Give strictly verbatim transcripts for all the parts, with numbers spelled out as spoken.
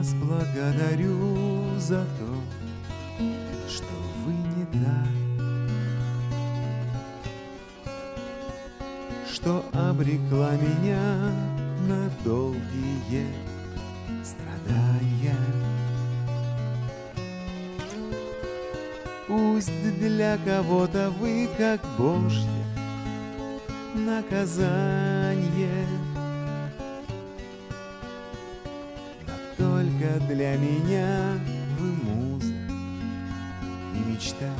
вас благодарю за то, что вы не та, что обрекла меня на долгие страдания. Пусть для кого-то вы как Божье наказание, но только для меня вы муза и мечта.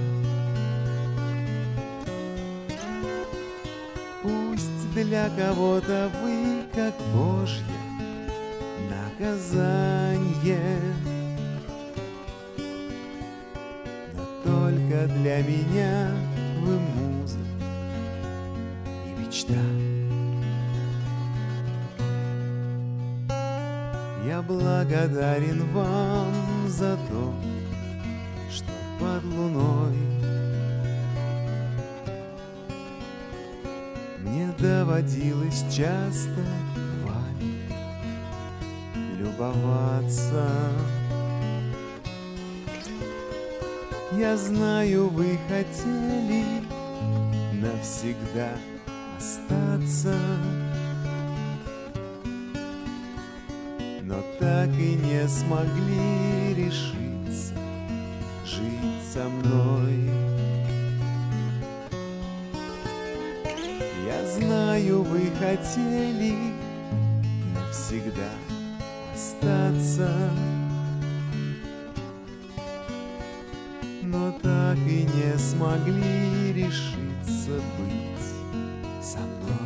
Пусть для кого-то вы как Божье наказание, но только для меня вы муза и мечта. Я благодарен вам за то, что под луной мне доводилось часто вами любоваться. Я знаю, вы хотели навсегда остаться, но так и не смогли решиться жить со мной. Я знаю, вы хотели навсегда остаться, но так и не смогли решиться быть со мной.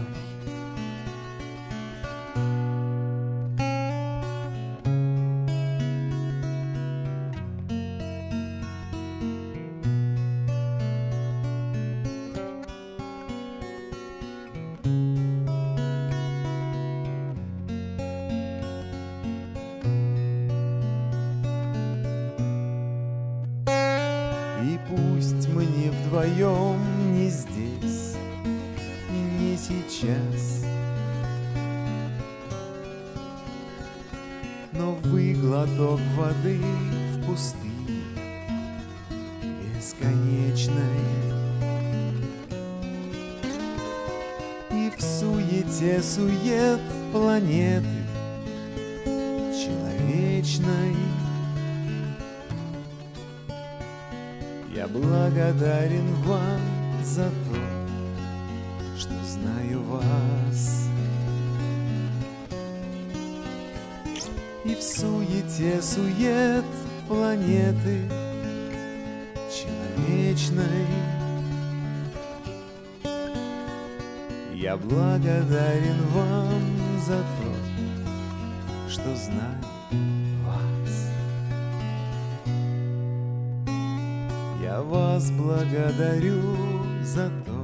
И пусть мы не вдвоем, не здесь и не сейчас, но вы глоток воды в пустыне бесконечной, и в суете сует планеты человечной. Я благодарен вам за то, что знаю вас. И в суете сует планеты человечной я благодарен вам за то, что знаю вас. Я вас благодарю за то,